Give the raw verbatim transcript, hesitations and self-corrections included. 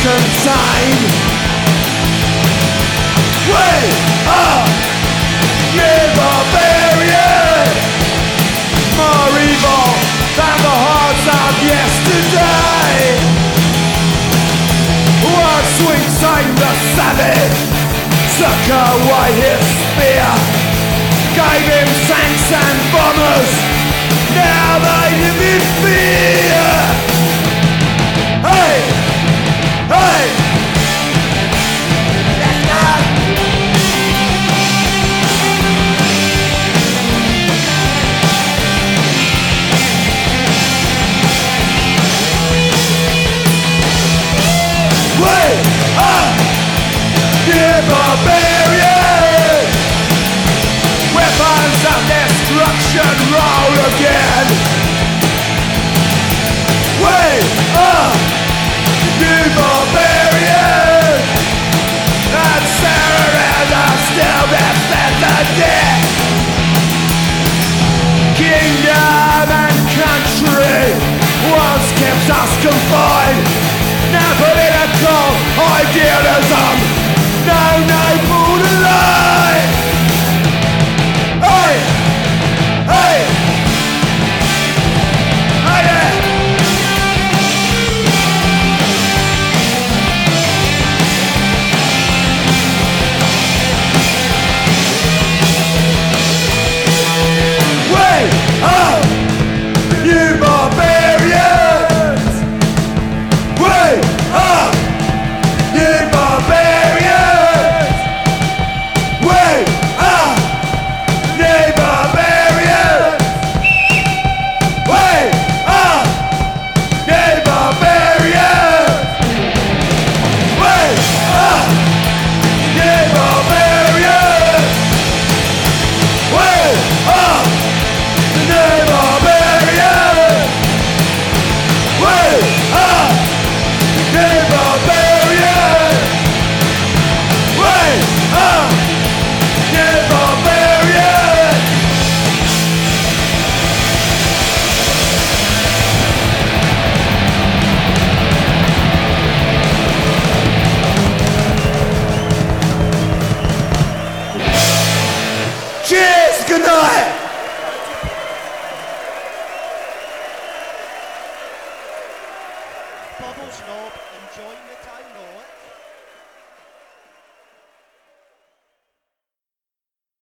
contained. We are the barbarian, more evil than the hearts of yesterday. Once we tamed the savage, took away his spear, gave him tanks and bombers, now they live in fear. Hey! Hey! Let's go! We are the barbarian, weapons of destruction roll again. We are the barbarian, and Sarah and I still defend the dead. Kingdom and country once kept us confined, now political ideas